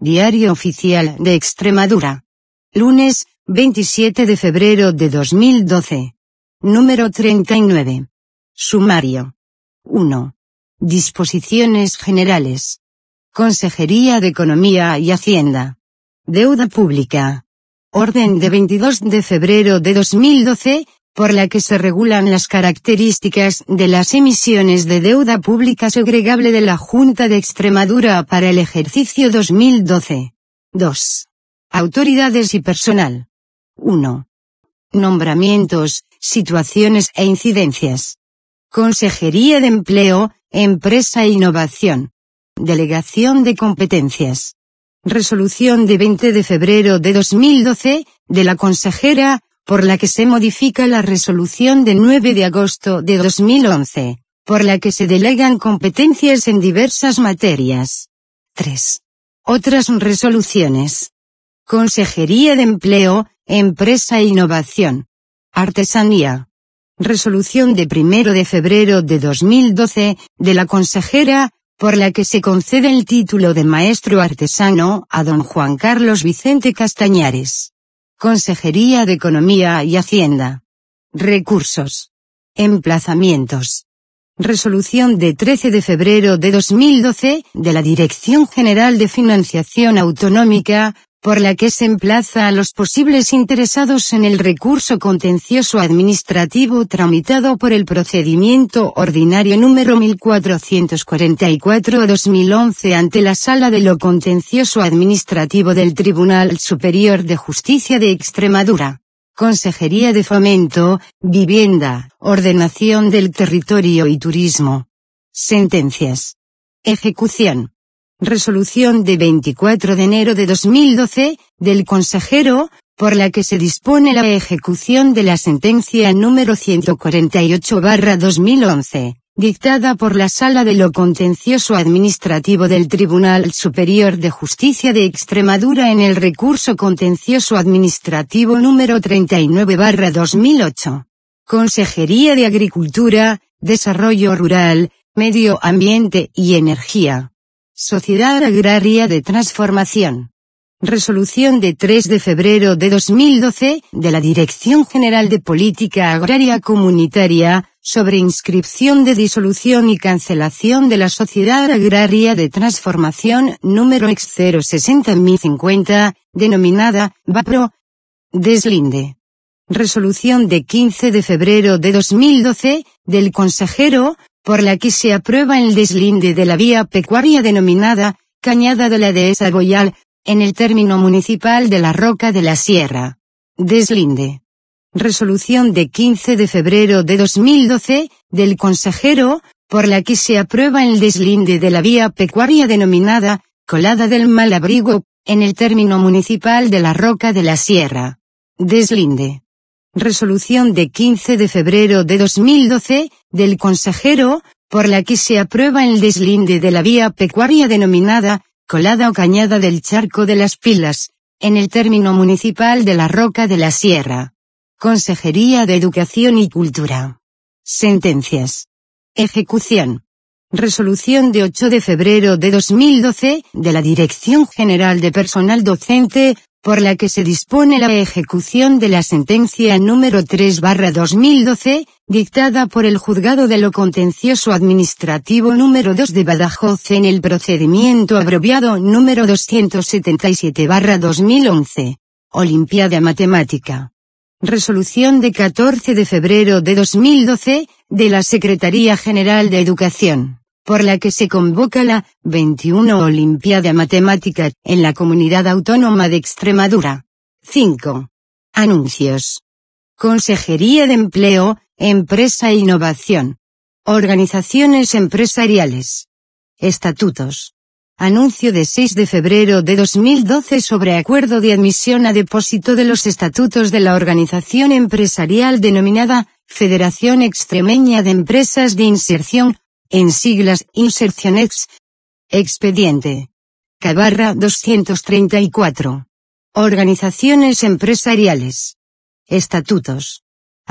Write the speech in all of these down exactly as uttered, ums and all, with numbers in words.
Diario Oficial de Extremadura. Lunes, veintisiete de febrero de dos mil doce. Número treinta y nueve. Sumario. uno. Disposiciones generales. Consejería de Economía y Hacienda. Deuda pública. Orden de veintidós de febrero de dos mil doce, por la que se regulan las características de las emisiones de deuda pública segregable de la Junta de Extremadura para el ejercicio dos mil doce. dos. Autoridades y personal. uno. Nombramientos, situaciones e incidencias. Consejería de Empleo, Empresa e Innovación. Delegación de competencias. Resolución de veinte de febrero de dos mil doce, de la consejera, por la que se modifica la resolución de nueve de agosto de dos mil once, por la que se delegan competencias en diversas materias. tres. Otras resoluciones. Consejería de Empleo, Empresa e Innovación. Artesanía. Resolución de primero de febrero de dos mil doce, de la consejera, por la que se concede el título de maestro artesano a don Juan Carlos Vicente Castañares. Consejería de Economía y Hacienda. Recursos. Emplazamientos. Resolución de trece de febrero de dos mil doce, de la Dirección General de Financiación Autonómica, por la que se emplaza a los posibles interesados en el recurso contencioso administrativo tramitado por el procedimiento ordinario número mil cuatrocientos cuarenta y cuatro a dos mil once ante la Sala de lo Contencioso Administrativo del Tribunal Superior de Justicia de Extremadura. Consejería de Fomento, Vivienda, Ordenación del Territorio y Turismo. Sentencias. Ejecución. Resolución de veinticuatro de enero de dos mil doce, del consejero, por la que se dispone la ejecución de la sentencia número ciento cuarenta y ocho barra dos mil once, dictada por la Sala de lo Contencioso Administrativo del Tribunal Superior de Justicia de Extremadura en el recurso contencioso administrativo número treinta y nueve barra dos mil ocho. Consejería de Agricultura, Desarrollo Rural, Medio Ambiente y Energía. Sociedad Agraria de Transformación. Resolución de tres de febrero de dos mil doce, de la Dirección General de Política Agraria Comunitaria, sobre inscripción de disolución y cancelación de la Sociedad Agraria de Transformación número ex cero sesenta mil cincuenta, denominada VAPRO. Deslinde. Resolución de quince de febrero de dos mil doce, del consejero, por la que se aprueba el deslinde de la vía pecuaria denominada Cañada de la Dehesa Boyal, en el término municipal de la Roca de la Sierra. Deslinde. Resolución de quince de febrero de dos mil doce, del consejero, por la que se aprueba el deslinde de la vía pecuaria denominada Colada del Malabrigo, en el término municipal de la Roca de la Sierra. Deslinde. Resolución de quince de febrero de dos mil doce, del consejero, por la que se aprueba el deslinde de la vía pecuaria denominada Colada o Cañada del Charco de las Pilas, en el término municipal de la Roca de la Sierra. Consejería de Educación y Cultura. Sentencias. Ejecución. Resolución de ocho de febrero de dos mil doce, de la Dirección General de Personal Docente, por la que se dispone la ejecución de la sentencia número tres barra dos mil doce, dictada por el Juzgado de lo Contencioso Administrativo número dos de Badajoz en el procedimiento abreviado número doscientos setenta y siete barra dos mil once. Olimpiada Matemática. Resolución de catorce de febrero de dos mil doce, de la Secretaría General de Educación, por la que se convoca la veintiuna Olimpiada Matemática en la Comunidad Autónoma de Extremadura. cinco. Anuncios. Consejería de Empleo, Empresa e Innovación. Organizaciones empresariales. Estatutos. Anuncio de seis de febrero de dos mil doce sobre acuerdo de admisión a depósito de los estatutos de la organización empresarial denominada Federación Extremeña de Empresas de Inserción, en siglas Insercionex. Expediente. K barra doscientos treinta y cuatro. Organizaciones empresariales. Estatutos.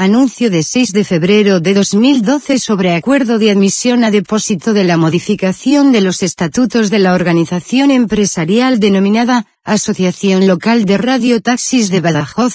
Anuncio de seis de febrero de dos mil doce sobre acuerdo de admisión a depósito de la modificación de los estatutos de la organización empresarial denominada Asociación Local de Radiotaxis de Badajoz.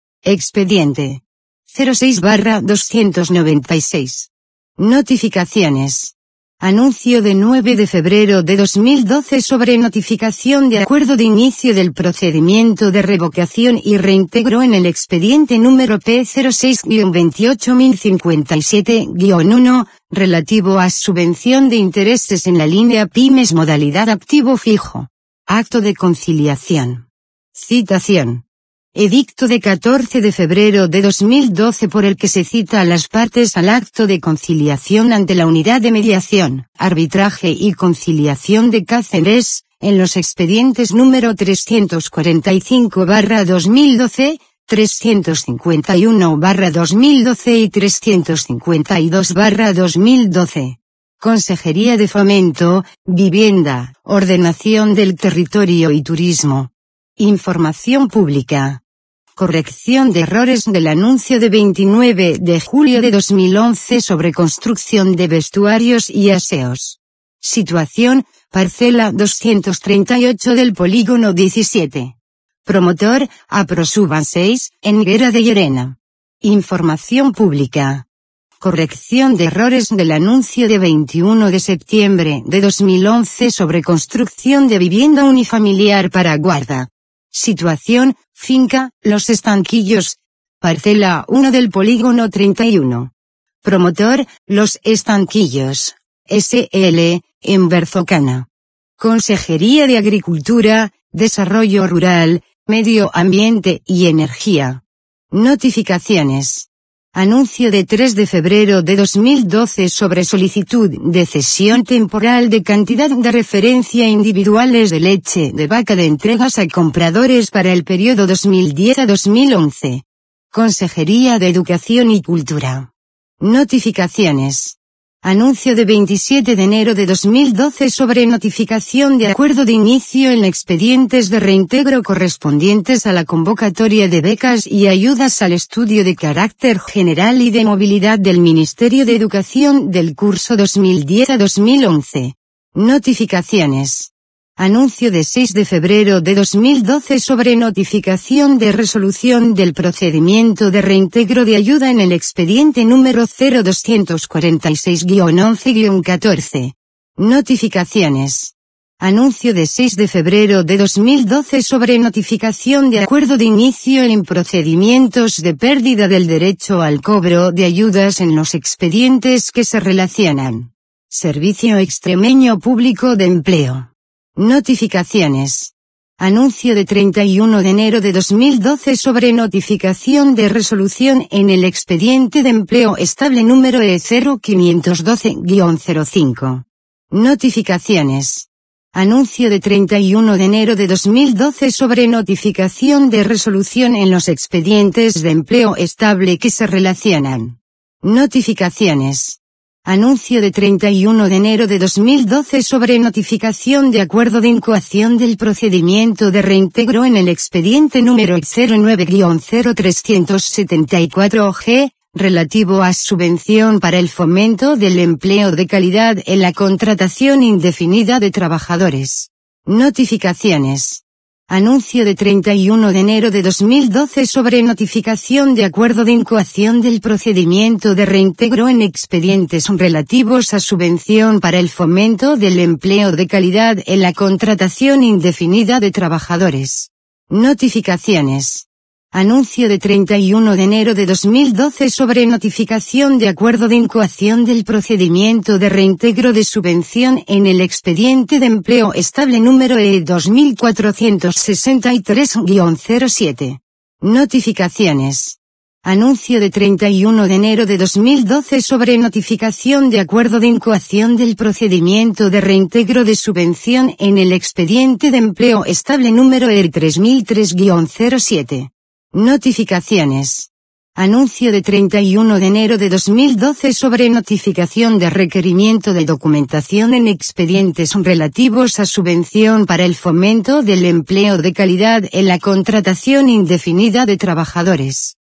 Expediente cero seis barra doscientos noventa y seis. Notificaciones. Anuncio de nueve de febrero de dos mil doce sobre notificación de acuerdo de inicio del procedimiento de revocación y reintegro en el expediente número P cero seis guion veintiocho mil cincuenta y siete guion uno, relativo a subvención de intereses en la línea Pymes modalidad activo fijo. Acto de conciliación. Citación. Edicto de catorce de febrero de dos mil doce por el que se cita a las partes al acto de conciliación ante la Unidad de Mediación, Arbitraje y Conciliación de Cáceres, en los expedientes número trescientos cuarenta y cinco barra dos mil doce, trescientos cincuenta y uno barra dos mil doce y trescientos cincuenta y dos barra dos mil doce. Consejería de Fomento, Vivienda, Ordenación del Territorio y Turismo. Información pública. Corrección de errores del anuncio de veintinueve de julio de dos mil once sobre construcción de vestuarios y aseos. Situación, parcela doscientos treinta y ocho del polígono diecisiete. Promotor, Aprosuban seis, en Higuera de Llerena. Información pública. Corrección de errores del anuncio de veintiuno de septiembre de dos mil once sobre construcción de vivienda unifamiliar para guarda. Situación, finca, Los Estanquillos. Parcela uno del polígono treinta y uno. Promotor, Los Estanquillos. S L, en Berzocana. Consejería de Agricultura, Desarrollo Rural, Medio Ambiente y Energía. Notificaciones. Anuncio de tres de febrero de dos mil doce sobre solicitud de cesión temporal de cantidad de referencia individuales de leche de vaca de entregas a compradores para el periodo dos mil diez a dos mil once. Consejería de Educación y Cultura. Notificaciones. Anuncio de veintisiete de enero de dos mil doce sobre notificación de acuerdo de inicio en expedientes de reintegro correspondientes a la convocatoria de becas y ayudas al estudio de carácter general y de movilidad del Ministerio de Educación del curso dos mil diez a dos mil once. Notificaciones. Anuncio de seis de febrero de dos mil doce sobre notificación de resolución del procedimiento de reintegro de ayuda en el expediente número cero doscientos cuarenta y seis guion once guion catorce. Notificaciones. Anuncio de seis de febrero de dos mil doce sobre notificación de acuerdo de inicio en procedimientos de pérdida del derecho al cobro de ayudas en los expedientes que se relacionan. Servicio Extremeño Público de Empleo. Notificaciones. Anuncio de treinta y uno de enero de dos mil doce sobre notificación de resolución en el expediente de empleo estable número E cero quinientos doce guion cero cinco. Notificaciones. Anuncio de treinta y uno de enero de dos mil doce sobre notificación de resolución en los expedientes de empleo estable que se relacionan. Notificaciones. Anuncio de treinta y uno de enero de dos mil doce sobre notificación de acuerdo de incoación del procedimiento de reintegro en el expediente número cero nueve guion cero trescientos setenta y cuatro G, relativo a subvención para el fomento del empleo de calidad en la contratación indefinida de trabajadores. Notificaciones. Anuncio de treinta y uno de enero de dos mil doce sobre notificación de acuerdo de incoación del procedimiento de reintegro en expedientes relativos a subvención para el fomento del empleo de calidad en la contratación indefinida de trabajadores. Notificaciones. Anuncio de treinta y uno de enero de dos mil doce sobre notificación de acuerdo de incoación del procedimiento de reintegro de subvención en el expediente de empleo estable número E dos mil cuatrocientos sesenta y tres guion cero siete. Notificaciones. Anuncio de treinta y uno de enero de dos mil doce sobre notificación de acuerdo de incoación del procedimiento de reintegro de subvención en el expediente de empleo estable número E tres mil tres guion cero siete. Notificaciones. Anuncio de treinta y uno de enero de dos mil doce sobre notificación de requerimiento de documentación en expedientes relativos a subvención para el fomento del empleo de calidad en la contratación indefinida de trabajadores.